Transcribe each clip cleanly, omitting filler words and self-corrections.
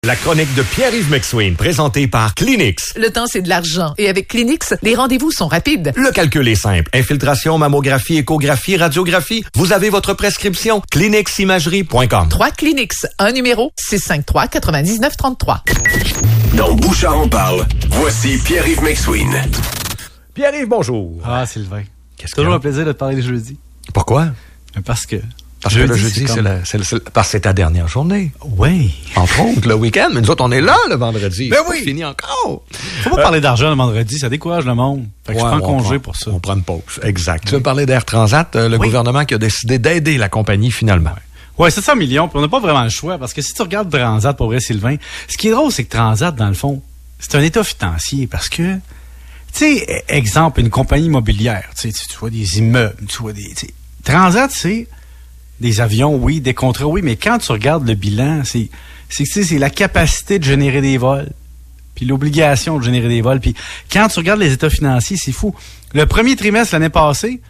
La chronique de Pierre-Yves McSween, présentée par Kleenex. Le temps, c'est de l'argent. Et avec Kleenex, les rendez-vous sont rapides. Le calcul est simple. Infiltration, mammographie, échographie, radiographie. Vous avez votre prescription. KleenexImagerie.com. 3 Kleenex. Un numéro, 653-9933. Dans Bouchard en parle, voici Pierre-Yves McSween. Pierre-Yves, bonjour. Ah, Sylvain. Qu'est-ce Toujours que... un plaisir de te parler le jeudi. Pourquoi? Parce que le jeudi, parce que c'est ta dernière journée. Oui. Entre autres, le week-end. Mais nous autres, on est là le vendredi. Ben oui. C'est fini encore. Faut pas parler d'argent le vendredi, ça décourage le monde. Fait que je prends congé pour ça. On prend une pause. Exact. Tu veux parler d'Air Transat, le gouvernement qui a décidé d'aider la compagnie finalement. Ouais, 700 millions, puis on n'a pas vraiment le choix, parce que si tu regardes Transat, pour vrai, Sylvain, ce qui est drôle, c'est que Transat, dans le fond, c'est un état financier, parce que, tu sais, exemple, une compagnie immobilière, tu vois des immeubles, tu vois des... Transat, c'est des avions, oui, des contrats, oui, mais quand tu regardes le bilan, c'est la capacité de générer des vols, puis l'obligation de générer des vols, puis quand tu regardes les états financiers, c'est fou. Le premier trimestre l'année passée,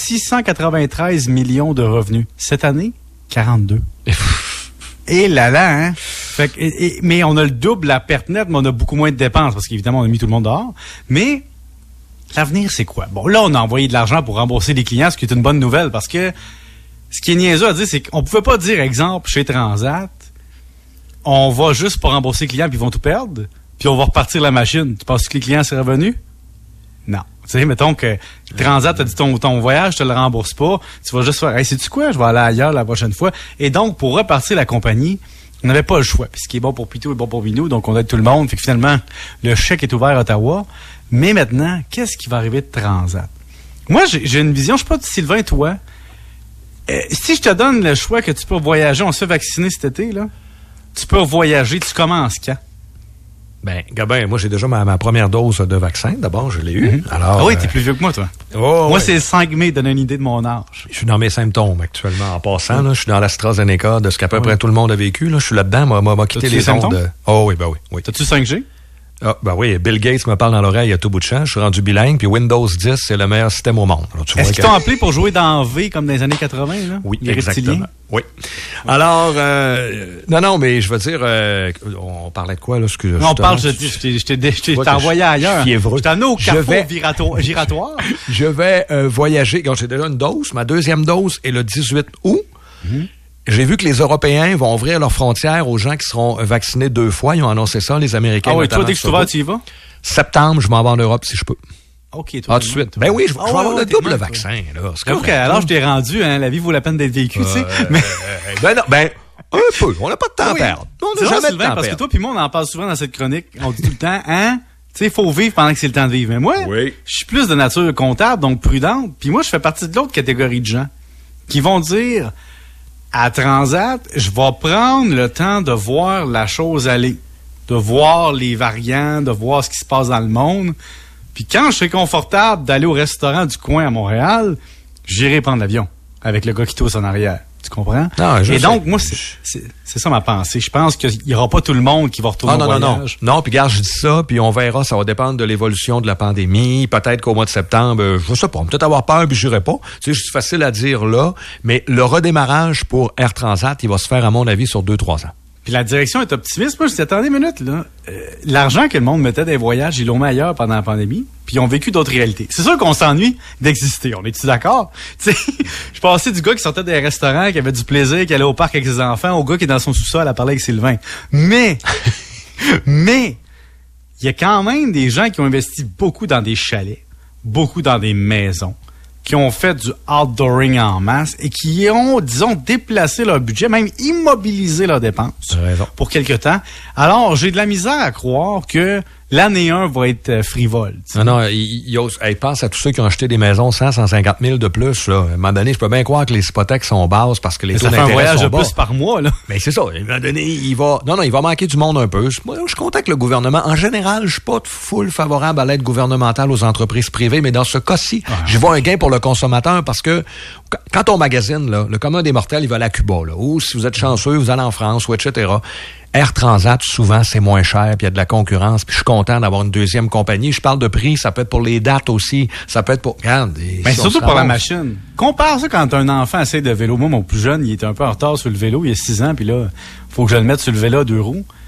693 millions de revenus. Cette année, 42. Et là, hein? Fait que, mais on a le double la perte nette, mais on a beaucoup moins de dépenses, parce qu'évidemment, on a mis tout le monde dehors. Mais l'avenir, c'est quoi? Bon, là, on a envoyé de l'argent pour rembourser les clients, ce qui est une bonne nouvelle, parce que ce qui est niaiseux à dire, c'est qu'on pouvait pas dire, exemple, chez Transat, on va juste pour rembourser les clients, puis ils vont tout perdre, puis on va repartir la machine. Tu penses que les clients seraient revenus? Non. Tu sais, mettons que Transat a dit ton voyage, je te le rembourse pas. Tu vas juste faire, hey, sais-tu quoi? Je vais aller ailleurs la prochaine fois. Et donc, pour repartir la compagnie, on n'avait pas le choix. Puis ce qui est bon pour Pitou est bon pour Minou, donc on aide tout le monde. Fait que finalement, le chèque est ouvert à Ottawa. Mais maintenant, qu'est-ce qui va arriver de Transat? Moi, j'ai une vision, je sais pas, Sylvain, toi. Si je te donne le choix que tu peux voyager, on se fait vacciner cet été, là. Tu peux voyager, tu commences quand? Ben, Gabin, moi, j'ai déjà ma première dose de vaccin. D'abord, je l'ai eu. Mm-hmm. Alors, ah oui, t'es plus vieux que moi, toi. Moi, c'est le 5 mai, donne une idée de mon âge. Je suis dans mes symptômes actuellement. En passant, là, je suis dans l'AstraZeneca de ce qu'à peu près tout le monde a vécu. Là. Je suis là-dedans, m'a quitté les ondes. Oh oui, ben oui. T'as-tu 5G? Ah, ben oui, Bill Gates me parle dans l'oreille à tout bout de champ. Je suis rendu bilingue, puis Windows 10, c'est le meilleur système au monde. Est-ce qu'ils t'ont appelé pour jouer dans V comme dans les années 80, là? Oui, exactement. Oui. Alors, non, mais je veux dire, on parlait de quoi, là? On parle, je t'ai envoyé ailleurs. Fiévreux. Je t'en ai au carrefour giratoire. Je vais voyager. J'ai déjà une dose. Ma deuxième dose est le 18 août. Mm-hmm. J'ai vu que les Européens vont ouvrir leurs frontières aux gens qui seront vaccinés 2 fois. Ils ont annoncé ça, les Américains. Ah oui, toi, dès que tu vas, tu y vas? Septembre, je m'en vais en Europe si je peux. OK, toi. Ah, tout de suite. Ben oui, je vais avoir le double vaccin, là. OK, alors je t'ai rendu, hein, la vie vaut la peine d'être vécue, tu sais. Mais... Ben non, un peu. On n'a pas de temps à perdre. On n'a jamais de temps à perdre. Parce que toi puis moi, on en parle souvent dans cette chronique. On dit tout le temps, hein? Tu sais, il faut vivre pendant que c'est le temps de vivre. Mais moi, je suis plus de nature comptable, donc prudente. Puis moi, je fais partie de l'autre catégorie de gens qui vont dire... À Transat, je vais prendre le temps de voir la chose aller, de voir les variants, de voir ce qui se passe dans le monde. Puis quand je serai confortable d'aller au restaurant du coin à Montréal, j'irai prendre l'avion avec le gars qui tousse en arrière. Tu comprends? Non, et donc, moi, c'est ça ma pensée. Je pense qu'il n'y aura pas tout le monde qui va retourner au voyage. Non, puis regarde, je dis ça, puis on verra, ça va dépendre de l'évolution de la pandémie. Peut-être qu'au mois de septembre, je sais pas, peut-être avoir peur, puis j'irai pas. Tu sais, c'est facile à dire là, mais le redémarrage pour Air Transat, il va se faire, à mon avis, sur 2-3 ans. Puis la direction est optimiste. Moi, je dis, attendez une minute, là. L'argent que le monde mettait des voyages, ils l'ont mis ailleurs pendant la pandémie, puis ils ont vécu d'autres réalités. C'est sûr qu'on s'ennuie d'exister. On est-tu d'accord? Tu sais, je passais du gars qui sortait des restaurants, qui avait du plaisir, qui allait au parc avec ses enfants, au gars qui est dans son sous-sol à parler avec Sylvain. Mais, il y a quand même des gens qui ont investi beaucoup dans des chalets, beaucoup dans des maisons, qui ont fait du outdooring en masse et qui ont, disons, déplacé leur budget, même immobilisé leurs dépenses pour quelque temps. Alors, j'ai de la misère à croire que l'année 1 va être frivole. T'sais. Non, il pense à tous ceux qui ont acheté des maisons 150 000 de plus. Là. À un moment donné, je peux bien croire que les hypothèques sont basses parce que les taux d'intérêt sont bas. Ça fait un voyage de plus par mois, là. Mais c'est ça. À un moment donné, il va manquer du monde un peu. Moi, je suis content que le gouvernement, en général, je suis pas full favorable à l'aide gouvernementale aux entreprises privées, mais dans ce cas-ci, je vois un gain pour le consommateur parce que quand on magasine, là, le commun des mortels, il va aller à Cuba, là, ou si vous êtes chanceux, vous allez en France, ou etc. Air Transat, souvent, c'est moins cher, puis il y a de la concurrence, puis je suis content d'avoir une deuxième compagnie. Je parle de prix, ça peut être pour les dates aussi, ça peut être pour... Regarde, mais si surtout pour la machine. Compare ça quand un enfant essaie de vélo. Moi, mon plus jeune, il était un peu en retard sur le vélo, il y a 6 ans, puis là, faut que je le mette sur le vélo à 2 roues.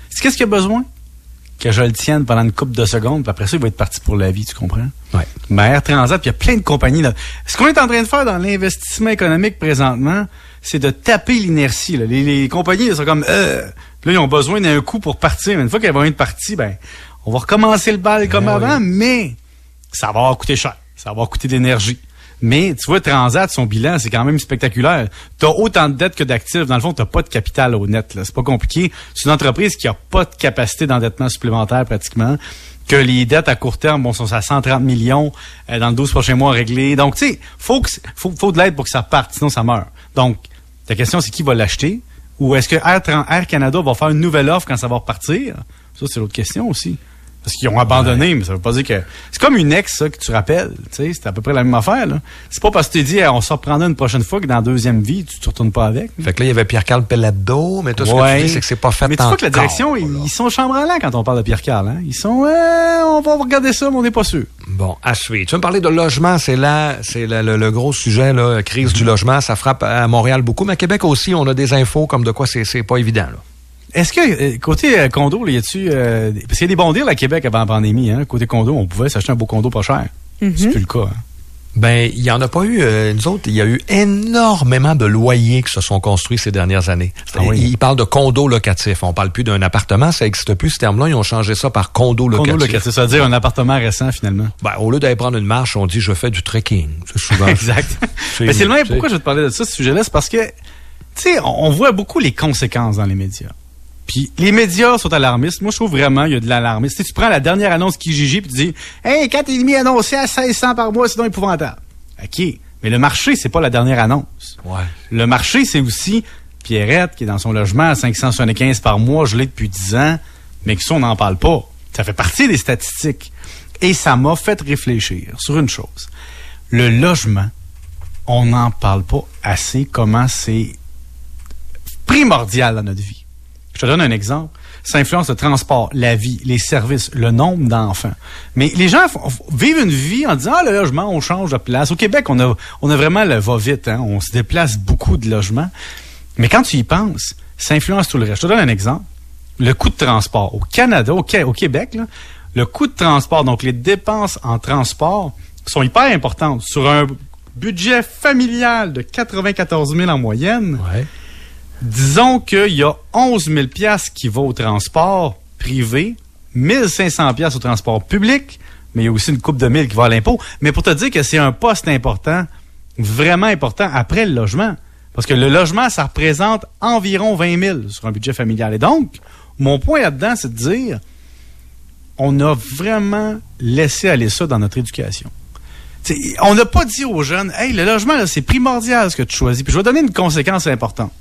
Qu'est-ce qu'il a besoin? Que je le tienne pendant une couple de secondes, puis après ça, il va être parti pour la vie, tu comprends? Ouais. Mais Air Transat, puis il y a plein de compagnies. Là. Ce qu'on est en train de faire dans l'investissement économique présentement, c'est de taper l'inertie. Là. Les compagnies, elles sont comme... Puis là, ils ont besoin d'un coup pour partir. Mais une fois qu'elles vont être parties, ben, on va recommencer le bal comme avant, mais ça va avoir coûté cher. Ça va avoir coûté d'énergie. Mais, tu vois, Transat, son bilan, c'est quand même spectaculaire. T'as autant de dettes que d'actifs. Dans le fond, t'as pas de capital au net, là. C'est pas compliqué. C'est une entreprise qui a pas de capacité d'endettement supplémentaire, pratiquement. Que les dettes à court terme, bon, sont à 130 millions, dans le 12 prochains mois réglés. Donc, tu sais, faut de l'aide pour que ça parte, sinon ça meurt. Donc, ta question, c'est qui va l'acheter? Ou est-ce que Air Canada va faire une nouvelle offre quand ça va repartir? Ça, c'est l'autre question aussi. Parce qu'ils ont abandonné, mais ça veut pas dire que... C'est comme une ex, ça, que tu rappelles. Tu sais, c'est à peu près la même affaire, là. C'est pas parce que tu t'es dit, on s'en reprendra une prochaine fois que dans la deuxième vie, tu te retournes pas avec. Fait que là, il y avait Pierre-Carl Pelado, mais tout ce que tu dis, c'est que c'est pas fait mais tu vois que la direction, ils sont chambranlants quand on parle de Pierre-Carl, hein. Ils sont, on va regarder ça, mais on n'est pas sûr. Bon, à suivre. Tu vas me parler de logement, c'est le gros sujet, là, crise du logement. Ça frappe à Montréal beaucoup, mais à Québec aussi, on a des infos comme de quoi c'est pas évident, là. Est-ce que, côté condo, là, y a-tu... parce qu'il y a des bons deals à Québec avant la pandémie, hein. Côté condo, on pouvait s'acheter un beau condo pas cher. C'est plus le cas, hein. Ben, il y en a pas eu, nous autres, il y a eu énormément de loyers qui se sont construits ces dernières années. Ah oui. Ils parlent de condos locatifs. On parle plus d'un appartement, ça n'existe plus, ce terme-là. Ils ont changé ça par condo locatif. Condo locatif, ça veut dire un appartement récent, finalement. Ben, au lieu d'aller prendre une marche, on dit, je fais du trekking. C'est souvent. Exact. Mais c'est le même, pourquoi je vais te parler de ça, ce sujet-là, c'est parce que, tu sais, on voit beaucoup les conséquences dans les médias. Puis les médias sont alarmistes. Moi, je trouve vraiment il y a de l'alarmisme. Tu prends la dernière annonce Kijiji puis tu dis « Hey, 4,5 annoncé à 1600 par mois, c'est donc épouvantable. » OK. Mais le marché, c'est pas la dernière annonce. Ouais. Le marché, c'est aussi Pierrette qui est dans son logement à 575 par mois, je l'ai depuis 10 ans, mais que ça, on n'en parle pas. Ça fait partie des statistiques. Et ça m'a fait réfléchir sur une chose. Le logement, on n'en parle pas assez comment c'est primordial dans notre vie. Je te donne un exemple. Ça influence le transport, la vie, les services, le nombre d'enfants. Mais les gens vivent une vie en disant « Ah, le logement, on change de place. » Au Québec, on a vraiment le va-vite. Hein? On se déplace beaucoup de logements. Mais quand tu y penses, ça influence tout le reste. Je te donne un exemple. Le coût de transport. Au Canada, au Québec, là, le coût de transport, donc les dépenses en transport, sont hyper importantes. Sur un budget familial de 94 000 en moyenne... Ouais. Disons qu'il y a 11 000 $ qui vont au transport privé, 1 500 $ au transport public, mais il y a aussi une couple de mille qui va à l'impôt. Mais pour te dire que c'est un poste important, vraiment important, après le logement. Parce que le logement, ça représente environ 20 000 sur un budget familial. Et donc, mon point là-dedans, c'est de dire, on a vraiment laissé aller ça dans notre éducation. T'sais, on n'a pas dit aux jeunes, « Hey, le logement, là, c'est primordial ce que tu choisis. » Puis je vais donner une conséquence importante.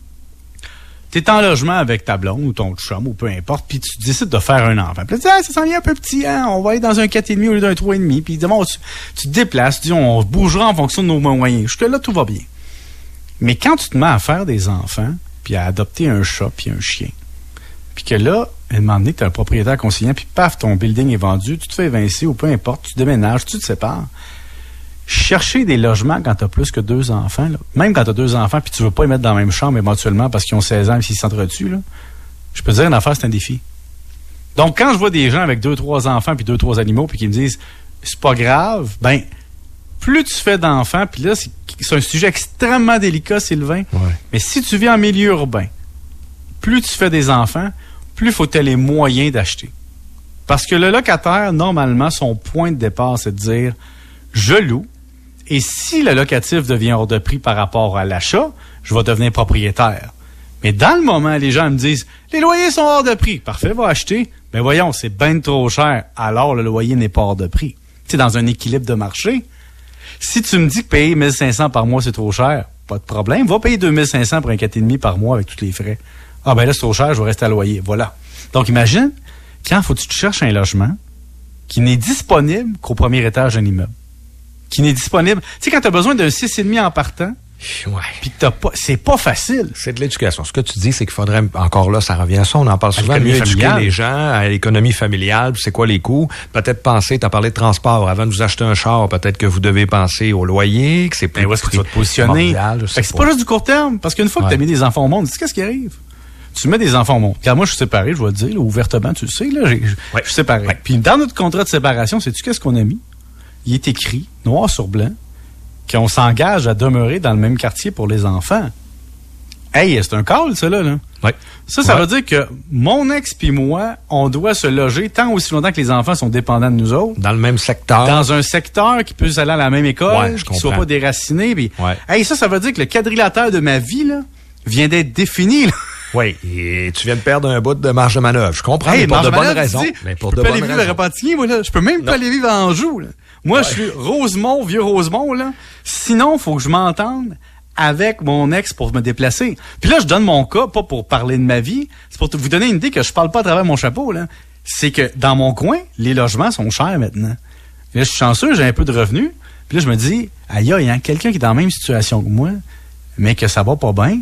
T'es en logement avec ta blonde ou ton chum ou peu importe, puis tu décides de faire un enfant. Puis tu dis, ça s'en vient un peu petit, hein? On va aller dans un 4,5 au lieu d'un 3,5. Puis bon, tu te déplaces, tu dis, on bougera en fonction de nos moyens. Jusque-là, tout va bien. Mais quand tu te mets à faire des enfants, puis à adopter un chat puis un chien, puis que là, à un moment donné, t'es un propriétaire conciliant, puis paf, ton building est vendu, tu te fais évincer ou peu importe, tu déménages, tu te sépares. Chercher des logements quand t'as plus que 2 enfants, là, même quand t'as 2 enfants puis tu veux pas les mettre dans la même chambre éventuellement parce qu'ils ont 16 ans et s'ils s'entretuent, là, je peux te dire une affaire, c'est un défi. Donc, quand je vois des gens avec 2-3 enfants puis 2-3 animaux puis qui me disent c'est pas grave, ben, plus tu fais d'enfants, puis là, c'est un sujet extrêmement délicat, Sylvain, ouais. Mais si tu vis en milieu urbain, plus tu fais des enfants, plus il faut que tu aies les moyens d'acheter. Parce que le locataire, normalement, son point de départ, c'est de dire je loue. Et si le locatif devient hors de prix par rapport à l'achat, je vais devenir propriétaire. Mais dans le moment, les gens me disent, les loyers sont hors de prix. Parfait, va acheter. Mais voyons, c'est ben trop cher. Alors, le loyer n'est pas hors de prix. Tu sais, dans un équilibre de marché, si tu me dis que payer 1 500 par mois, c'est trop cher, pas de problème. Va payer 2 500 pour un 4,5 par mois avec tous les frais. Ah ben là, c'est trop cher, je vais rester à loyer. Voilà. Donc, imagine, quand faut que tu te cherches un logement qui n'est disponible qu'au premier étage d'un immeuble. Qui n'est disponible. Tu sais, quand tu as besoin d'un 6,5 en partant, ouais. Puis t'as pas, c'est pas facile. C'est de l'éducation. Ce que tu dis, c'est qu'il faudrait, encore là, ça revient à ça, on en parle souvent, mieux éduquer les gens à l'économie familiale, c'est quoi les coûts. Peut-être penser, tu as parlé de transport, avant de vous acheter un char, peut-être que vous devez penser au loyer, que c'est plus où est-ce que tu vas te positionner? Fait que c'est pas juste du court terme, parce qu'une fois que tu as mis des enfants au monde, tu sais qu'est-ce qui arrive? Tu mets des enfants au monde. Car moi, je suis séparé, je vais te dire, là, ouvertement, tu le sais, là, je suis séparé. Ouais. Puis dans notre contrat de séparation, sais-tu qu'est-ce qu'on a mis? Il est écrit, noir sur blanc, qu'on s'engage à demeurer dans le même quartier pour les enfants. Hey, c'est un call, ça, là. Ouais. Ça veut dire que mon ex puis moi, on doit se loger tant aussi longtemps que les enfants sont dépendants de nous autres. Dans le même secteur. Dans un secteur qui peut aller à la même école, qui ne soit pas déraciné. Puis, hey, ça veut dire que le quadrilatère de ma vie, là, vient d'être défini, là. Oui, et tu viens de perdre un bout de marge de manœuvre. Je comprends, mais pour de bonnes raisons. Mais pour de bonnes raisons. Je peux aller vivre à Repentigny, moi, là. Je peux même pas aller vivre à Anjou, là. Moi, je suis Rosemont, vieux Rosemont, là. Sinon, faut que je m'entende avec mon ex pour me déplacer. Puis là, je donne mon cas, pas pour parler de ma vie, c'est pour vous donner une idée que je parle pas à travers mon chapeau, là. C'est que dans mon coin, les logements sont chers maintenant. Puis là, je suis chanceux, j'ai un peu de revenus. Puis là, je me dis, aïe, il y a quelqu'un qui est dans la même situation que moi, mais que ça va pas bien,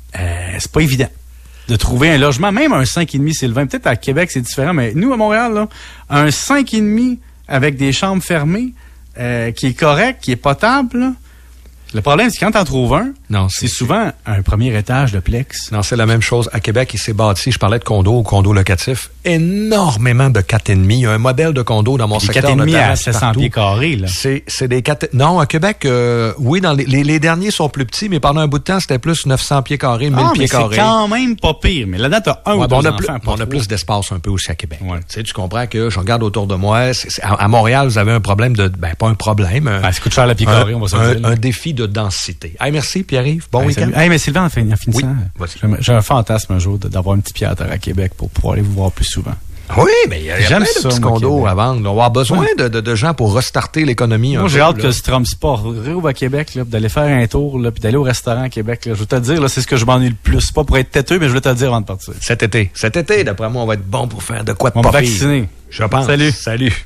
c'est pas évident de trouver un logement, même un 5,5 Sylvain. Peut-être à Québec, c'est différent, mais nous, à Montréal, là, un 5,5 avec des chambres fermées, qui est correct, qui est potable, là. Le problème, c'est quand t'en trouves un, c'est souvent un premier étage de plex. Non, c'est la même chose. À Québec, il s'est bâti, je parlais de condo locatif, énormément de 4,5. Il y a un modèle de condo dans mon secteur. 4,5 à 700 pieds carrés, là. C'est des 4... Non, à Québec, oui, dans les derniers sont plus petits, mais pendant un bout de temps, c'était plus 900 pieds carrés, 1000 pieds carrés. C'est quand même pas pire. Mais là-dedans, t'as un ou deux enfants. On a plus d'espace un peu aussi à Québec. Ouais. Tu comprends que je regarde autour de moi. À Montréal, vous avez un problème de... pas un problème. Ça coûte cher la pied carré, on va se dire. Un défi de densité. Hey, merci, Pierre-Yves. Bon week-end. Hey, mais Sylvain, en finissant, j'ai un fantasme un jour d'avoir un petit pied à terre à Québec pour pouvoir aller vous voir plus souvent. Oui, mais il y a plein de petits condos à vendre. On va avoir besoin de gens pour restarter l'économie. Moi, j'ai hâte que Strom Sport réouvre à Québec, là, d'aller faire un tour, là, puis d'aller au restaurant à Québec. Là. Je veux te dire, là, c'est ce que je m'ennuie le plus. Pas pour être têteux, mais je veux te le dire avant de partir. Cet été, d'après moi, on va être bon pour faire de quoi de pas pire. Vacciner. Je pense. Salut.